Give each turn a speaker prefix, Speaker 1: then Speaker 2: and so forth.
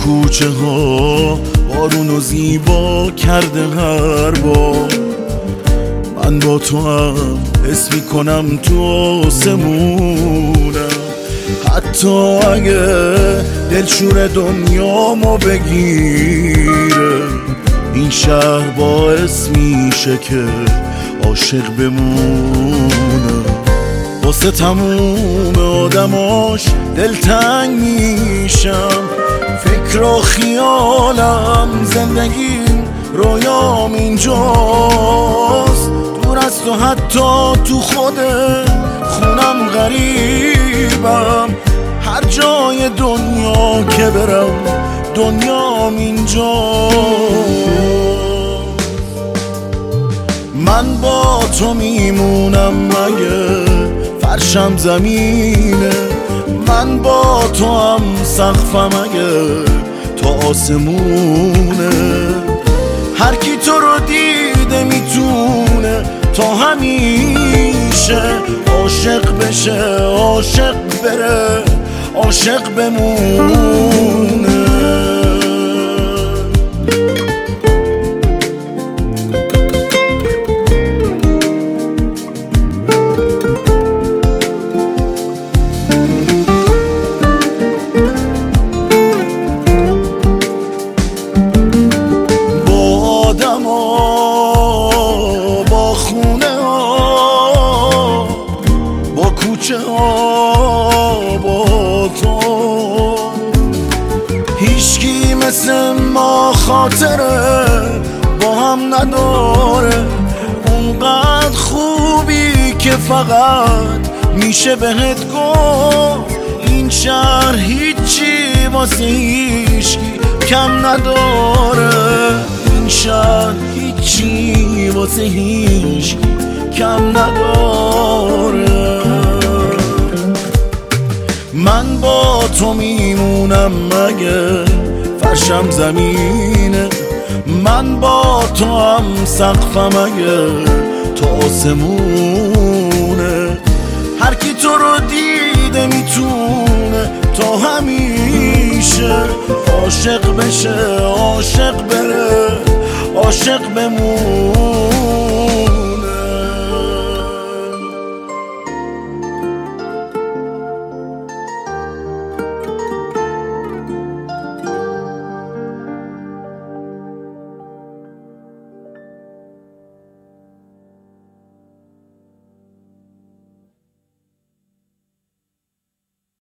Speaker 1: کوچه ها بارونو زیبا کرده هر بار. من با تو هم حس میکنم تو آسمونم، حتی اگه دلشور دنیامو بگیره. این شهر باعث میشه که عاشق بمونه. واسه تموم آدماش دلتنگ میشم، فکر و خیالم زندگیم رویام اینجاست. دور از تو حتی تو خود خونم غریبم، هر جای دنیا که برم دنیام اینجاست. من با تو میمونم مگه فرشم زمینه، من با تو هم سقفم اگه تا آسمونه. هر کی تو رو دیده میتونه تا همیشه عاشق بشه، عاشق بره، عاشق بمونه. با خونه ها، با کوچه ها، با تو هیچکی مثل ما خاطره با هم نداره. اونقدر خوبی که فقط میشه بهت گفت این شهر هیچی واسه هیچکی کم نداره. این شهر هیچی واسه هیچ کم نداره. من با تو میمونم مگه فرشم زمینه، من با تو هم سقفم اگه تا آسمونه. هر کی تو رو دیده میتونه تا همیشه عاشق بشه، عاشق بره، عاشق بمون.